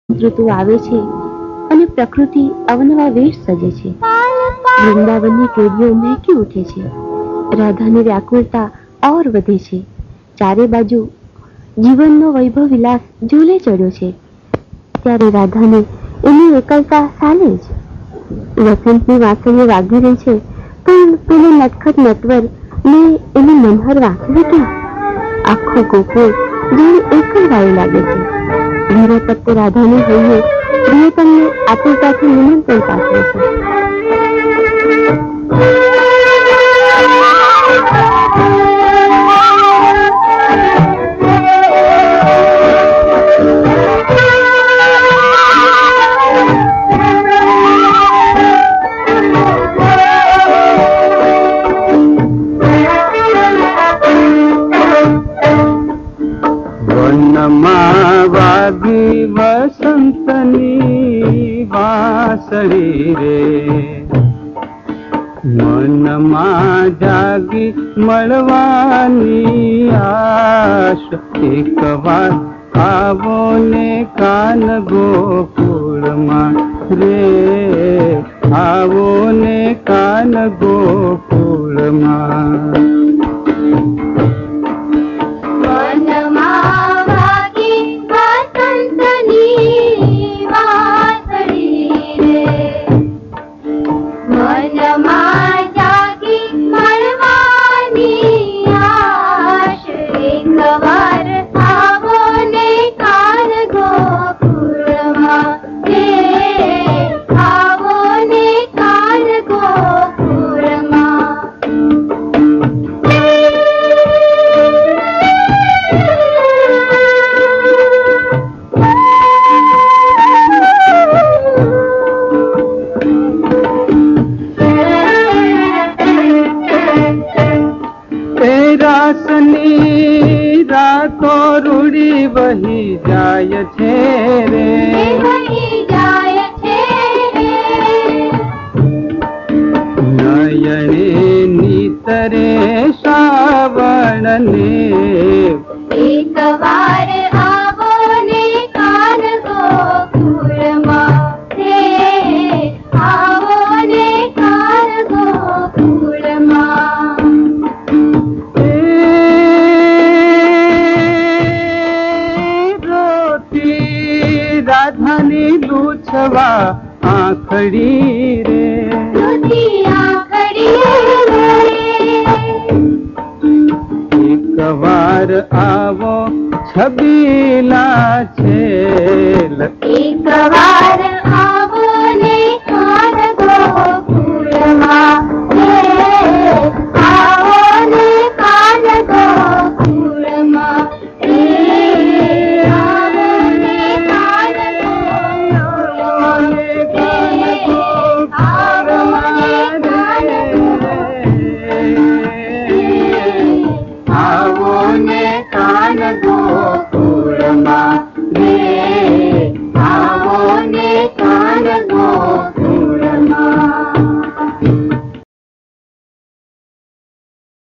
ऋतु आवे छे અને પ્રકૃતિ અવનવા વેશ સજે છે। વૃંદાવનની કેડીઓ મહેકી ઉઠે છે। રાધાની વ્યાકુળતા ઓર વધે છે। ચારે બાજુ જીવનનો વૈભવ વિલાસ ઝૂલે ચડ્યો છે। ત્યારે રાધાને એની એકલતા સાલે જ। વસંતની વાંસળીઓ વાગી રહી છે, પણ પેલો નટખટ નટવર ને એની મનહર વાંસળી ક્યાં? આખું ગોકુળ જાણે એકલવાયું લાગે છે। વીરપત્તે રાધાને હોઈએ પ્રિયતમને આતુરતાથી નિમંત્રણ પાઠવે છે। वसंतनी वासड़ी रे मनमा जागी मळवानी आश। एक बार आवो ने कान गोकुळमा रे, आवो ने कान गोकुळमा। वही जाय छे रे, नयने नीतरे श्रावण ने। एक बार आवो ने कान गोकुळमा रे, आवो ने कान गोकुळमा। राधानी लूछवा आखड़ी रे, आखड़ी रे। एक बार आवो छबीला छेल।